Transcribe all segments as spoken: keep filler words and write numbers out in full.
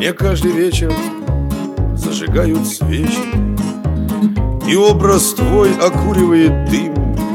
Мне каждый вечер зажигают свечи, и образ твой окуривает дым.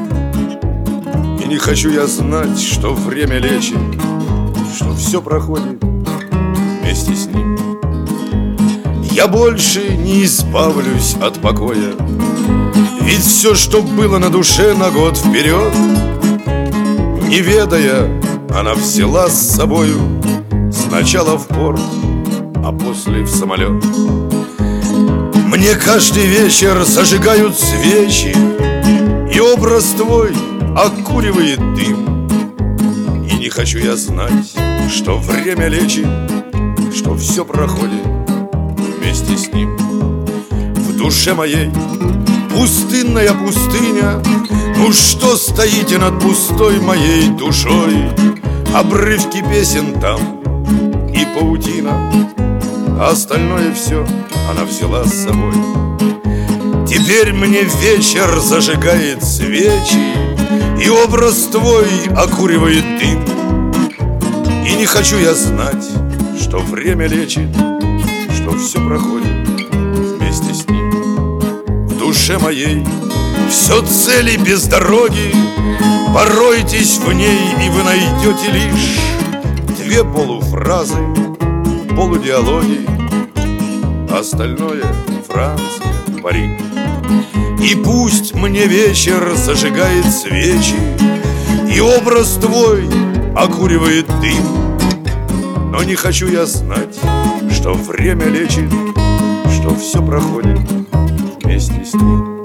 И не хочу я знать, что время лечит, что все проходит вместе с ним. Я больше не избавлюсь от покоя, ведь все, что было на душе на год вперед, не ведая, она взяла с собою сначала в порт, а после в самолет. Мне каждый вечер зажигают свечи, и образ твой окуривает дым. И не хочу я знать, что время лечит, что все проходит вместе с ним. В душе моей пустынная пустыня, ну что стоите над пустой моей душой? Обрывки песен там и паутина, а остальное все она взяла с собой. Теперь мне вечер зажигает свечи, и образ твой окуривает дым. И не хочу я знать, что время лечит, что все проходит вместе с ним. В душе моей все цели без дороги, поройтесь в ней, и вы найдете лишь две полуфразы, полудиалоги, остальное Франция, Париж. И пусть мне вечер зажигает свечи, и образ твой окуривает дым, но не хочу я знать, что время лечит, что все проходит вместе с ним.